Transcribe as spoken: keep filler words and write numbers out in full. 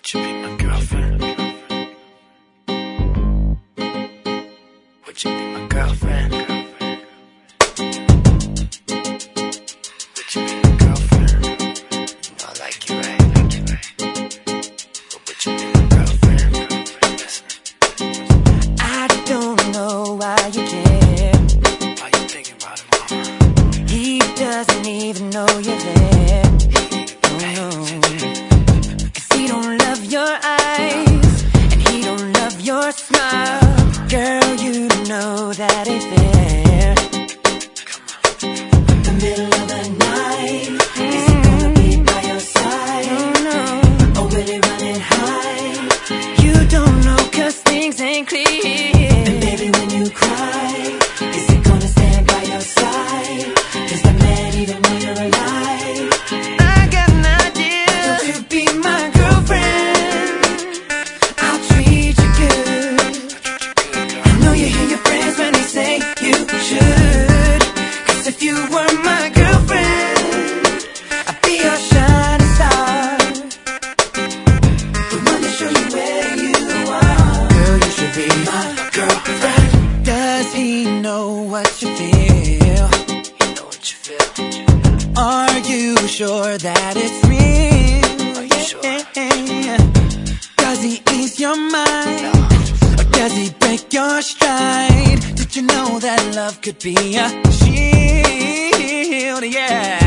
Would you be my girlfriend? Would you be my girlfriend? Would you be my girlfriend? You know I like you, right? But would you be my girlfriend? Listen. I don't know why you care. Why you thinking about it, mama? He doesn't even know you're there. He don't love your eyes, and he don't love your smile. Girl, you know that ain't fair. In the middle of the night, is he gonna be by your side? Oh no. Or will he run and hide? You don't know, cause things ain't clear. And baby, when you cry, is he gonna stand by your side? Does that man even know you're alive? I got an idea. Don't you be my if you were my girlfriend, I'd be your shining star, the one to show you where you are. Girl, you should be my girlfriend. Does he know what you feel? You know what you feel. Are you sure that it's real? Are you sure? Yeah. Does he ease your mind? No. Or does he break your stride? Did you know that love could be a shield? Yeah.